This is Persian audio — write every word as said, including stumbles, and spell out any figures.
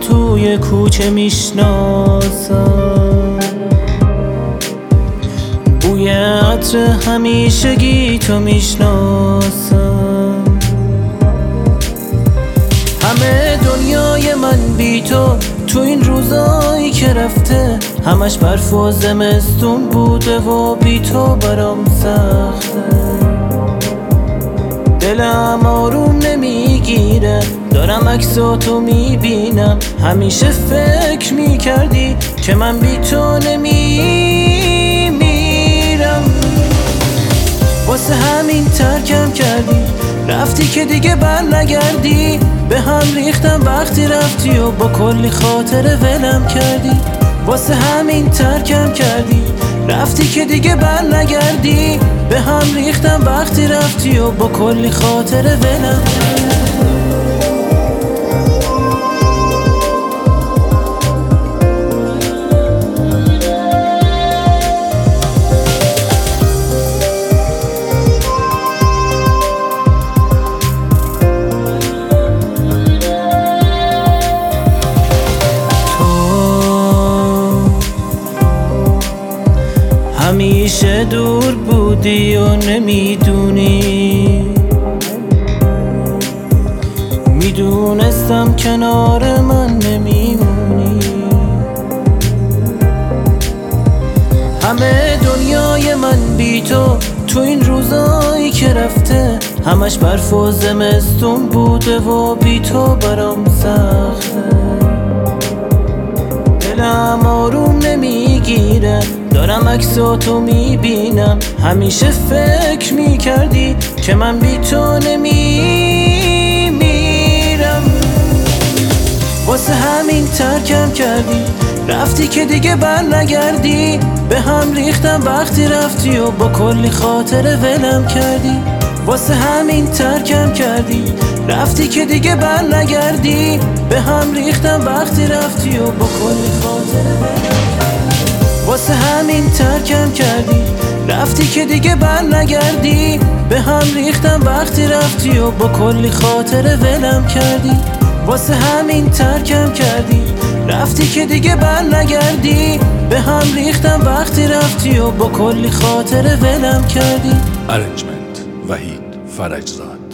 توی کوچه میشناسم، بوی عطر همیشگی تو میشناسم. همه دنیای من بی تو تو این روزایی که رفته، همش برف و زمستون بوده و بی تو برام سخته. دلم آروم نمیگیره، دارم عکساتو میبینم. همیشه فکر میکردی که من بی تو نمیمیرم، واسه همین ترکم کردی، رفتی که دیگه بر نگردی. به هم ریختم وقتی رفتی و با کلی خاطره ولم کردی. واسه همین ترکم کردی، رفتی که دیگه بر نگردی. به هم ریختم وقتی رفتی و با کلی خاطره ولم کردی. همیشه دور بودی و نمیدونی، میدونستم کنار من نمیمونی. همه دنیای من بی تو تو این روزایی که رفته، همش برف و زمستون بوده و بی تو برام سخته. دلم آروم نمیگیره، دارم عکساتو میبینم. همیشه فکر میکردی که من بی تو نمیمیرم، واسه همین ترکم کردی، رفتی که دیگه بر نگردی. به هم ریختم وقتی رفتی و با کلی خاطره ولم کردی. واسه همین ترکم کردی، رفتی که دیگه بر نگردی. به هم ریختم وقتی رفتی و با کلی خاطره ولم کردی. واسه همین ترکم کردی، رفتی که دیگه بر نگردی. به هم ریختم وقتی رفتی و با کلی خاطره ولم کردی. واسه همین ترکم کردی، رفتی که دیگه بر نگردی. به هم ریختم وقتی رفتی و با کلی خاطره ولم کردی. Arrangement وحید فرجزاد.